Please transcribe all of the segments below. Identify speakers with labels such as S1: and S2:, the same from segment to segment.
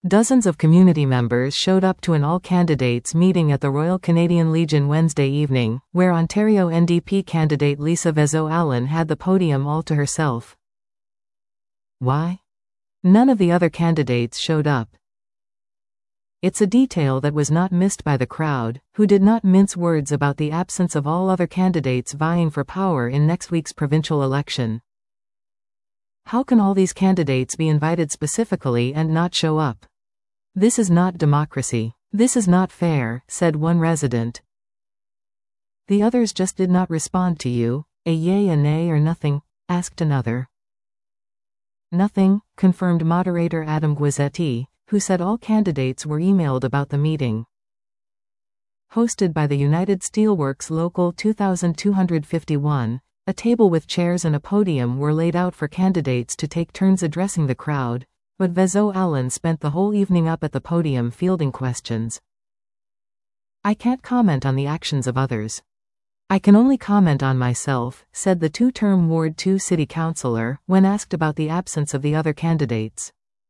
S1: Dozens of community members showed up to an all-candidates meeting at the Royal Canadian Legion Wednesday evening, where Ontario NDP candidate Lisa Vezo-Allen had the podium all to herself. Why? None of the other candidates showed up. It's a detail that was not missed by the crowd, who did not mince words about the absence of all other candidates vying for power in next week's provincial election. How can all these candidates be invited specifically and not show up? This is not democracy. This is not fair, said one resident. The others just did not respond to you, a yay, a nay, or nothing, asked another. Nothing, confirmed moderator Adam Guizzetti, who said all candidates were emailed about the meeting. Hosted by the United Steelworks Local 2251, a table with chairs and a podium were laid out for candidates to take turns addressing the crowd, but Vezo-Allen spent the whole evening up at the podium fielding questions. I can't comment on the actions of others. I can only comment on myself, said the two-term Ward 2 city councillor, when asked about the absence of the other candidates.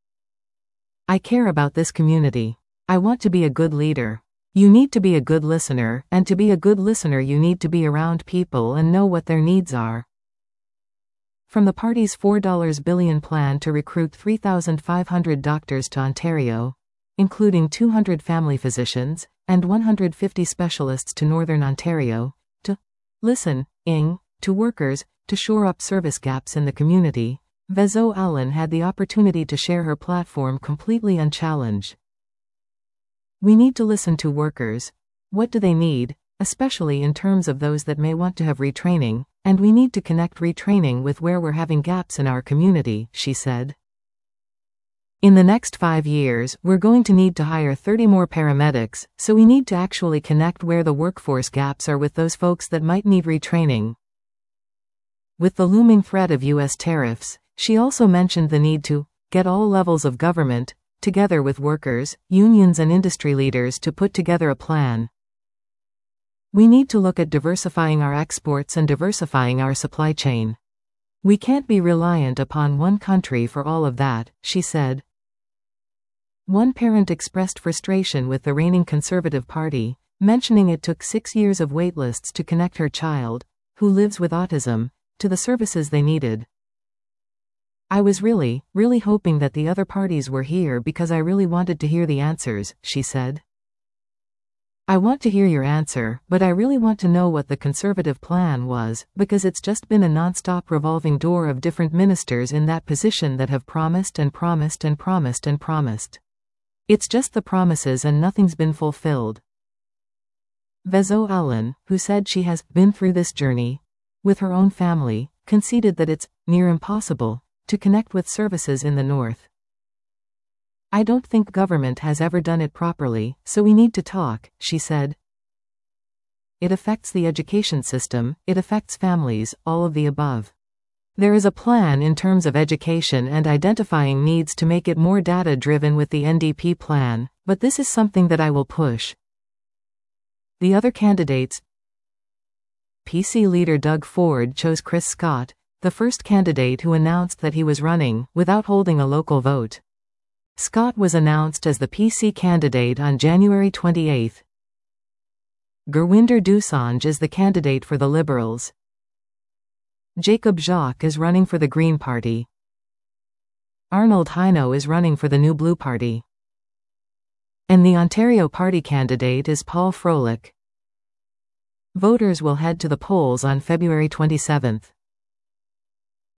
S1: I care about this community. I want to be a good leader. You need to be a good listener, and to be a good listener you need to be around people and know what their needs are. From the party's $4 billion plan to recruit 3,500 doctors to Ontario, including 200 family physicians, and 150 specialists to Northern Ontario, to listening to workers, to shore up service gaps in the community, Vezo-Allen had the opportunity to share her platform completely unchallenged. We need to listen to workers. What do they need, especially in terms of those that may want to have retraining, and we need to connect retraining with where we're having gaps in our community, she said. In the next 5 years, we're going to need to hire 30 more paramedics, so we need to actually connect where the workforce gaps are with those folks that might need retraining. With the looming threat of U.S. tariffs, she also mentioned the need to get all levels of government together with workers, unions and industry leaders to put together a plan. We need to look at diversifying our exports and diversifying our supply chain. We can't be reliant upon one country for all of that, she said. One parent expressed frustration with the reigning Conservative Party, mentioning it took 6 years of waitlists to connect her child, who lives with autism, to the services they needed. I was really hoping that the other parties were here because I really wanted to hear the answers, she said. I want to hear your answer, but I really want to know what the Conservative plan was, because it's just been a non-stop revolving door of different ministers in that position that have promised and promised and promised and promised. It's just the promises and nothing's been fulfilled. Vezo-Allen, who said she has been through this journey with her own family, conceded that it's near impossible to connect with services in the North. I don't think government has ever done it properly, so we need to talk, she said. It affects the education system, it affects families, all of the above. There is a plan in terms of education and identifying needs to make it more data-driven with the NDP plan, but this is something that I will push. The other candidates. PC leader Doug Ford chose Chris Scott, the first candidate who announced that he was running, without holding a local vote. Scott was announced as the PC candidate on January 28. Gurwinder Dosanjh is the candidate for the Liberals. Jacob Jacques is running for the Green Party. Arnold Heino is running for the New Blue Party. And the Ontario Party candidate is Paul Froelich. Voters will head to the polls on February 27.